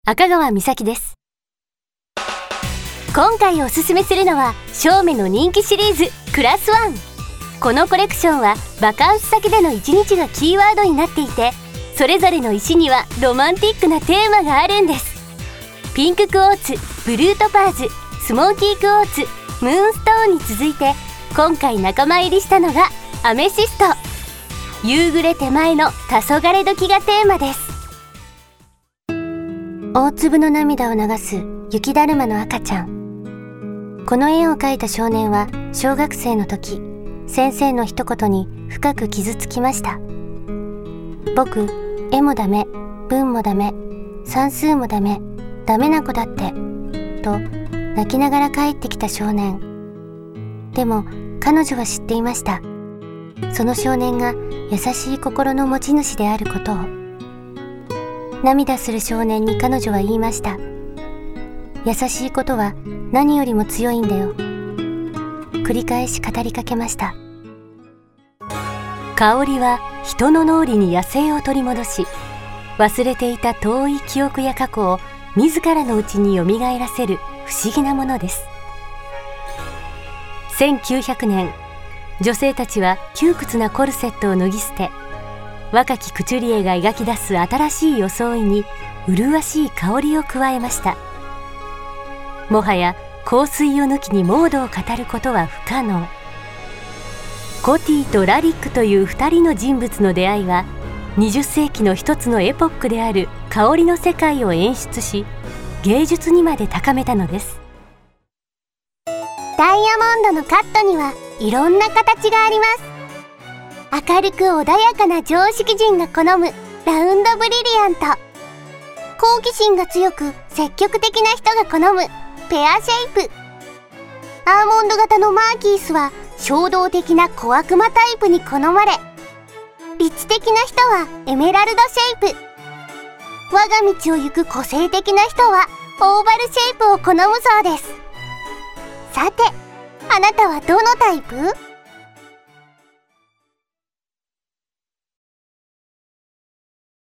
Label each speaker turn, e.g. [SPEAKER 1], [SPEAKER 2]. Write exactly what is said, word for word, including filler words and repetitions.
[SPEAKER 1] 赤川美咲です。今回おすすめするのは照明の人気シリーズクラスワン。このコレクションはバカンス先での一日がキーワードになっていて、それぞれの石にはロマンティックなテーマがあるんです。ピンククォーツ、ブルートパーズ、スモーキークォーツ、ムーンストーンに続いて今回仲間入りしたのがアメシスト。夕暮れ手前の黄昏時がテーマです。大粒の涙を流す雪だるまの赤ちゃん。この絵を描いた少年は小学生の時、先生の一言に深く傷つきました。僕、絵もダメ、文もダメ、算数もダメ、ダメな子だってと泣きながら帰ってきた少年。でも彼女は知っていました。その少年が優しい心の持ち主であることを。涙する少年に彼女は言いました。優しいことは何よりも強いんだよ。繰り返し語りかけました。香織は人の脳裏に野生を取り戻し、忘れていた遠い記憶や過去を自らのうちによみがえらせる不思議なものです。せんきゅうひゃくねん、女性たちは窮屈なコルセットを脱ぎ捨て、若きクチュリエが描き出す新しい装いに麗しい香りを加えました。もはや香水を抜きにモードを語ることは不可能。コティとラリックという二人の人物の出会いは、にじゅっせいきの一つのエポックである香りの世界を演出し、芸術にまで高めたのです。
[SPEAKER 2] ダイヤモンドのカットにはいろんな形があります。明るく穏やかな常識人が好むラウンドブリリアント。好奇心が強く積極的な人が好むペアシェイプ。アーモンド型のマーキースは衝動的な小悪魔タイプに好まれ、理知的な人はエメラルドシェイプ。我が道を行く個性的な人はオーバルシェイプを好むそうです。さて、あなたはどのタイプ？